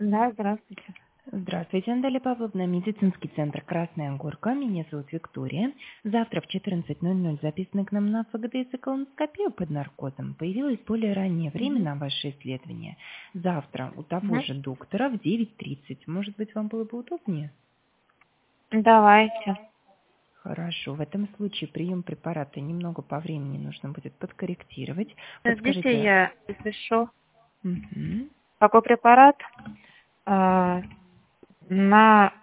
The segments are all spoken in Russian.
Да, здравствуйте. Здравствуйте, Наталья Павловна, медицинский центр «Красная Горка». Меня зовут Виктория. Завтра в 14:00 записаны к нам на ФГДС и колоноскопию под наркозом. Появилось более раннее время Мгм. на ваше исследование. Завтра у того Мгм. же доктора в 9:30. Может быть, вам было бы удобнее? Давайте. Хорошо. В этом случае прием препарата немного по времени нужно будет подкорректировать. Подождите, Подскажите. я запишу. Мгм. Какой препарат? А, на,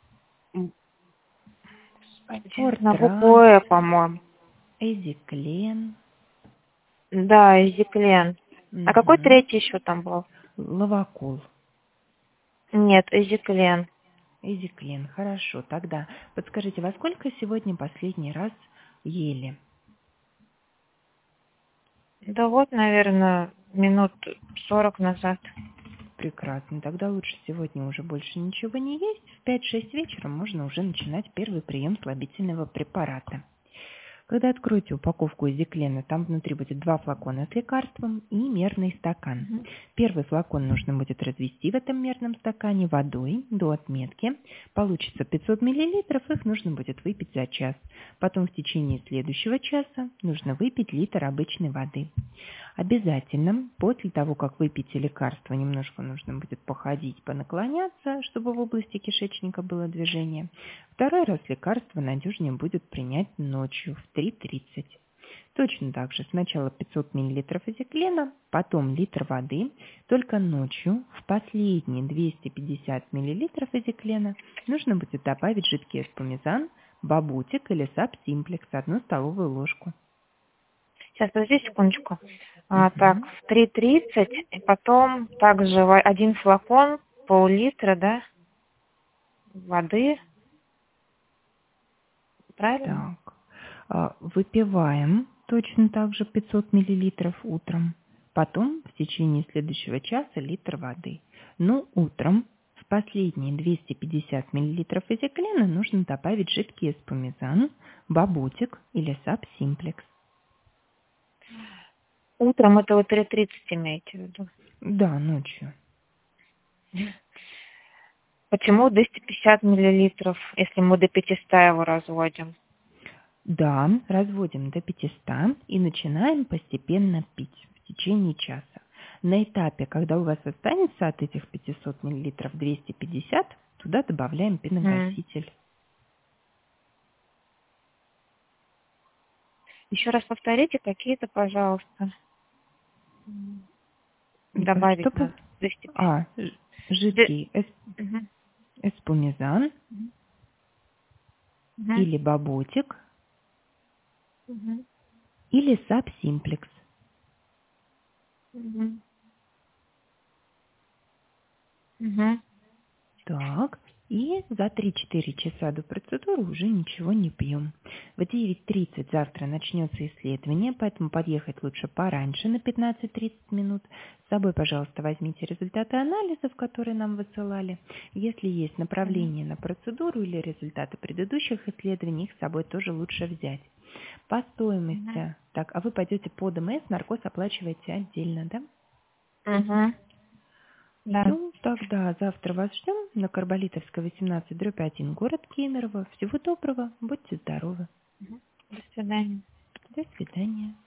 на Фортран, букву по-моему. Эзиклен, Да, Эзиклен. А какой третий еще там был? Лавакол. Нет, Эзиклен. Эзиклин, хорошо. Тогда подскажите, во сколько сегодня последний раз ели? Да вот, наверное, минут 40 назад. Прекрасно. Тогда лучше сегодня уже больше ничего не есть. В 5-6 вечера можно уже начинать первый прием слабительного препарата. Когда откроете упаковку Эзиклена, там внутри будет 2 флакона с лекарством и мерный стакан. Мгм. Первый флакон нужно будет развести в этом мерном стакане водой до отметки. Получится 500 мл, их нужно будет выпить за час. Потом в течение следующего часа нужно выпить литр обычной воды. Обязательно после того, как выпьете лекарство, немножко нужно будет походить, понаклоняться, чтобы в области кишечника было движение. Второй раз лекарство надежнее будет принять ночью в 3:30. Точно так же сначала 500 мл эзиклена, потом литр воды. Только ночью в последние 250 мл эзиклена нужно будет добавить жидкий эспумизан, бабутик или саб-симплекс, 1 столовую ложку. Сейчас, подожди секундочку. Так, Мгм. в 3:30 и потом также один флакон, пол-литра, да, воды. Правильно? Так. Выпиваем точно так же 500 миллилитров утром. Потом в течение следующего часа литр воды. Но утром в последние 250 миллилитров эзиклена нужно добавить жидкий эспумизан, бабутик или саб-симплекс. Утром это вы 3:30 имеете в виду? Да, ночью. Почему 250 миллилитров, если мы до 500 его разводим? Да, разводим до 500 и начинаем постепенно пить в течение часа. На этапе, когда у вас останется от этих 500 миллилитров 250, туда добавляем Мгм. пеногаситель. Еще раз повторите какие-то, пожалуйста. Добавить Чтобы надо 250. Д- жидкий Мгм. эспумизан Мгм. или бабутик Мгм. или саб-симплекс. Мгм. Мгм. Так, и за 3-4 часа до процедуры уже ничего не пьем. В 9:30 завтра начнется исследование, поэтому подъехать лучше пораньше на 15-30 минут. С собой, пожалуйста, возьмите результаты анализов, которые нам высылали. Если есть Мгм. направление на процедуру или результаты предыдущих исследований, их с собой тоже лучше взять. По Мгм. стоимости. Так, а вы пойдете по ДМС, наркоз оплачиваете отдельно, да? Мгм. Да. Все, тогда завтра вас ждем на Карболитовская, 18/1, город Кемерово. Всего доброго, будьте здоровы. Мгм. До свидания. До свидания.